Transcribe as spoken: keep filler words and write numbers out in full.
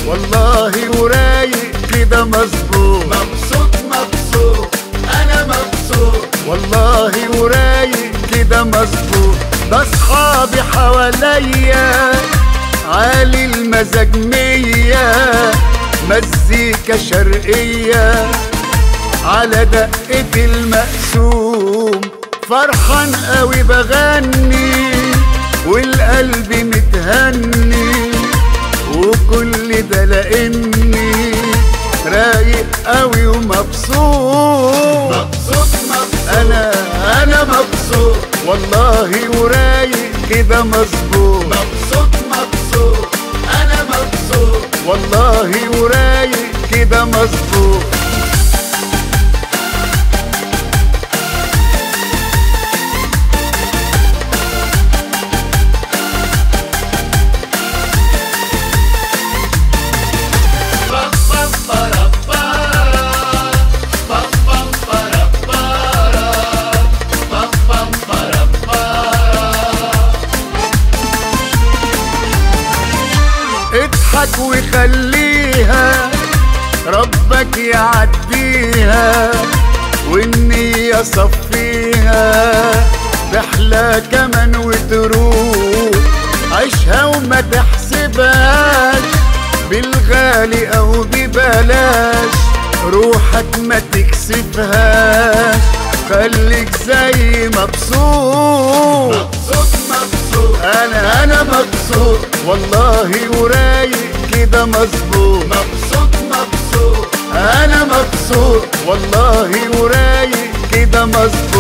والله ورايق كده مظبوط. مبسوط مبسوط انا مبسوط، والله ورايق كده مظبوط. ده اصحابي حواليا عالي المزاج مية، مزيكا شرقية على دقة المقسوم. فرحان قوي بغني والقلب متهني، وكل ده لاني رايق قوي ومبسوط. مبسوط مبسوط انا انا مبسوط والله ورايق كده مظبوط. مبسوط مبسوط انا مبسوط، والله ورايق كده مظبوط. اضحك وخليها ربك يعديها، والنية صفيها تحلى كمان وتروح. عيشها وما تحسبهاش بالغالي او ببلاش، روحك ما تكسفهاش، خليك زي مبسوط. مبسوط مبسوط انا انا مبسوط والله ورايق كده مظبوط. مبسوط مبسوط انا مبسوط والله ورايق كده مظبوط.